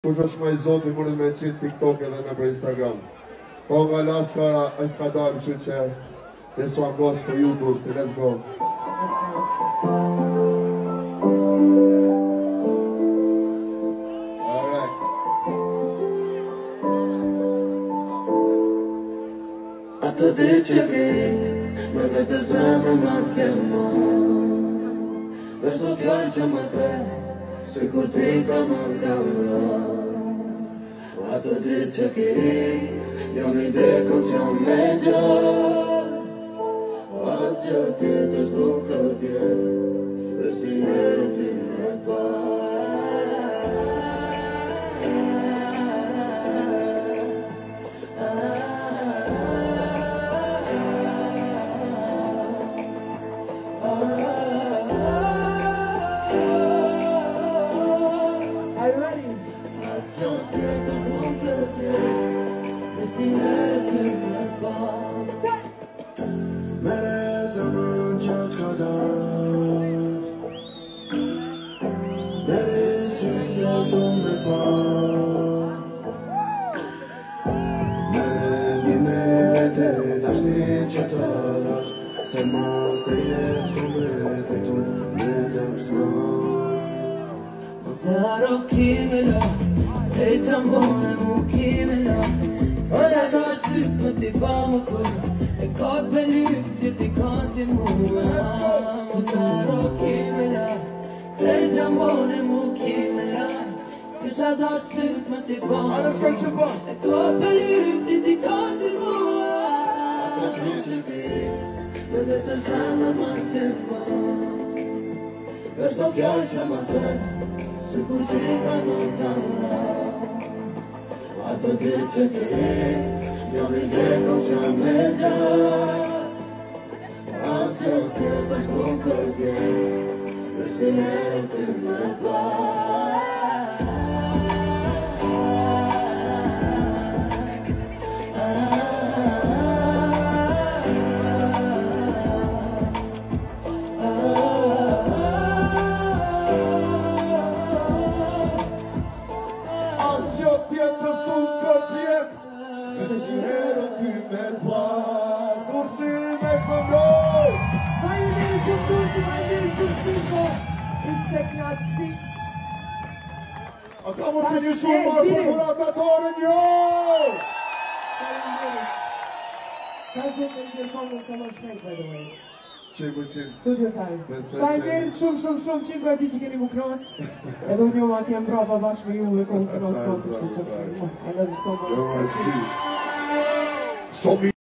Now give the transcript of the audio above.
Kush është më i zoti mundet me qitë TikTok edhe me për Instagram. Po nga la s'ka dalë, kështu që this one goes for you, Dursi, let's go. Alright. Atë ditë që ki, me këtë zemë më kemo, dhe shto fjallë që më the, si kur ti ka më kamra. Atë ditë që ki, jam i dekon që jam me gjarë, as që tjetër s'du këtje, veç si herën ty me parë. Mere zaman çat kadar, mere sürpriz me par, mere vime vete dashni çatalar, se mas te jes komet e tun me dashmar. Mazaro kimela, te çambone mu kimela, soja dash syt me ti pa më kurrë. E kod për lypti ti kanë si mua, Mozaro kimela, krej gjambone mu kimela, s'kisha dash syt më ti pa. E kod për lypti ti kanë si mua. Ata kri që ki, me dhe të zemë më kema, veç do fjallë që më dhe, si kur ti ka më kamra. Atë ditë që ki, jam i dekon që jam me gjarë, as që tjetër s'du këtje, veç si herën ty me parë. As që tjetër s'du këtje, veç si herën ty me parë. Dursi me kësëmroj! Faleminderit shumë Dursi, faleminderit shumë Qiko. Ishte knatësi. A ka mund që një shumë marë për muratatorën jo! Faleminderit. Vazhdo të nëzirë kongën sa më shpejt, by the way. Qiko qinë. Studio time. Besoj Faleminderit shumë, Qiko e di që keni mu knoq. Edhe unë jo ma t'jem brava bashkë me ju e kom knoq sot, kështu që I love you so much. So mi